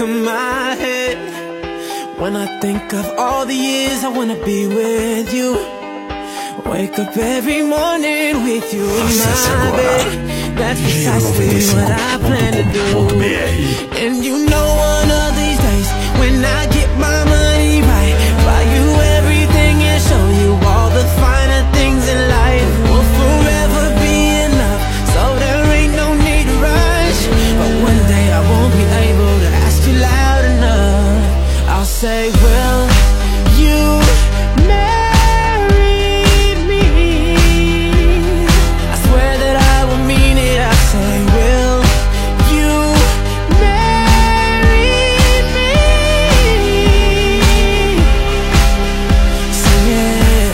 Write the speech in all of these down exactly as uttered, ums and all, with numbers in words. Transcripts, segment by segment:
to my head when I think of all the years I wanna be with you. Wake up every morning with you in my bed. That's precisely what I plan to do. And you know one of these days, when I get my money right, buy you everything and show you all the finer things in life. Will forever be enough, so there ain't no need to rush. But one day I won't be able to ask you loud enough. I'll say, will you marry me? I swear that I will mean it. I say, will you marry me? Sing it.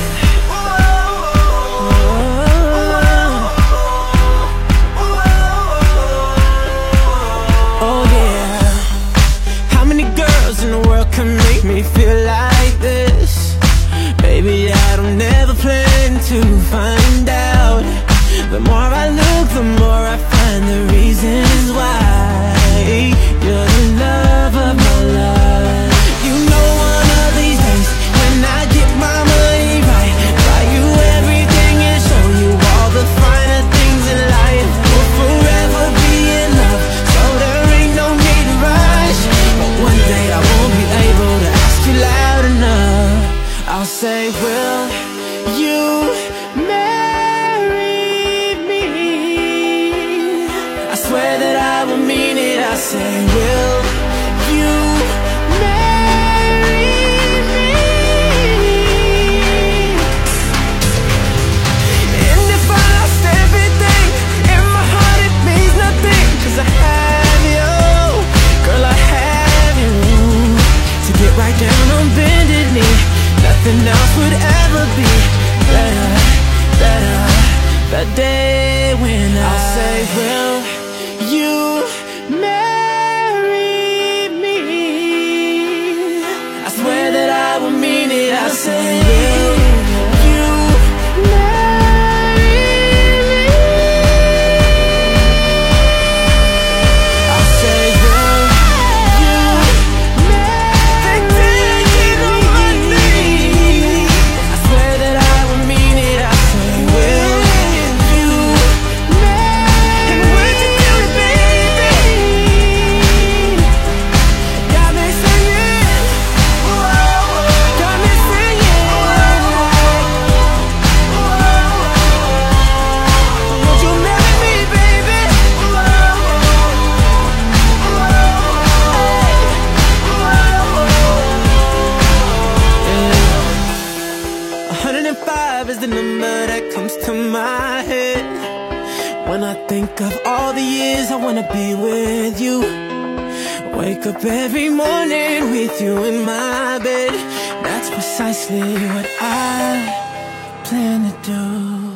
Oh yeah. How many girls in the world can make me feel like this? Baby, I don't ever plan to find out. The more I look, the more I find the reasons why you're the love of my life. You know one of these days, when I get my money right, buy you everything and show you all the finer things in life. We'll forever be in love, so there ain't no need to rush. But one day I won't be able to ask you loud enough. I'll say, will you marry me? I swear that I will mean it. I say, will you marry me? And if I lost everything, in my heart it means nothing, 'cause I have you, girl, I have you. To get right down on bended knee, nothing else would ever be better, better. The day when I'll say, will you marry me? I swear that I will mean it. I say, will you marry me? I'll say, will you marry me? I swear that I will mean it. I say, will you marry me? And would you do it, baby? Got me singing, got me singing. Would you marry me, baby? one hundred five is the number that comes to my head when I think of all the years I wanna be with you. Wake up every morning with you in my bed. That's precisely what I plan to do.